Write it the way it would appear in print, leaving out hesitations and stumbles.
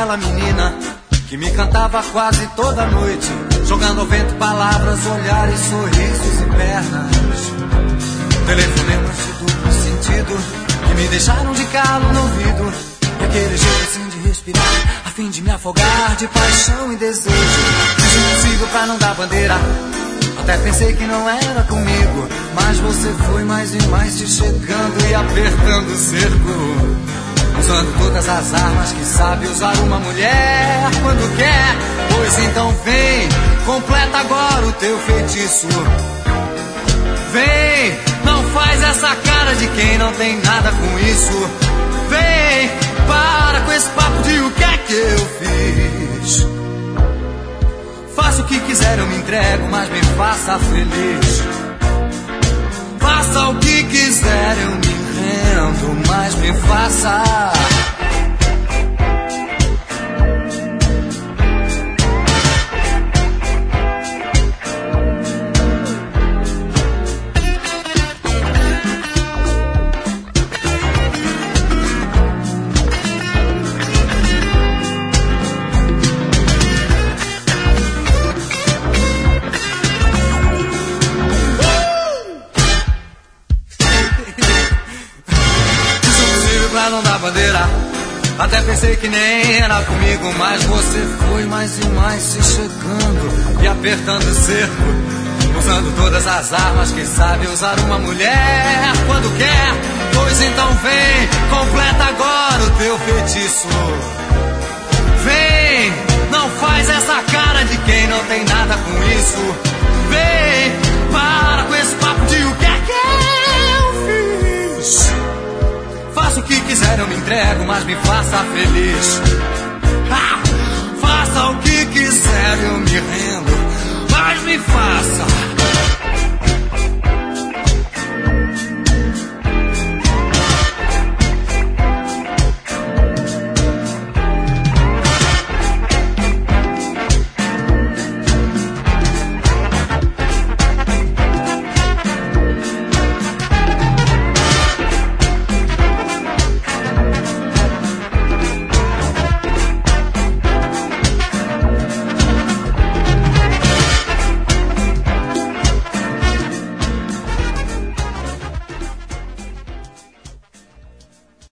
aquela menina que me cantava quase toda noite, jogando ao vento palavras, olhares, sorrisos e pernas. Telefonemas de duplo sentido que me deixaram de calo no ouvido, e aquele jeito assim de respirar, a fim de me afogar de paixão e desejo. Fiz o possível pra não dar bandeira, até pensei que não era comigo, mas você foi mais e mais se chegando e apertando o cerco, usando todas as armas que sabe usar uma mulher quando quer. Pois então vem, completa agora o teu feitiço. Vem, não faz essa cara de quem não tem nada com isso. Vem, para com esse papo de o que é que eu fiz. Faça o que quiser, eu me entrego, mas me faça feliz. Faça o que quiser, eu me rendo, mas me faça. Não dá bandeira, até pensei que nem era comigo, mas você foi mais e mais se chegando e apertando o cerco, usando todas as armas que sabe usar uma mulher quando quer. Pois então vem, completa agora o teu feitiço. Vem, não faz essa cara de quem não tem nada com isso. Vem, para com esse papo de o que é que eu fiz. Faça o que quiser, eu me entrego, mas me faça feliz. Faça o que quiser, eu me rendo, mas me faça.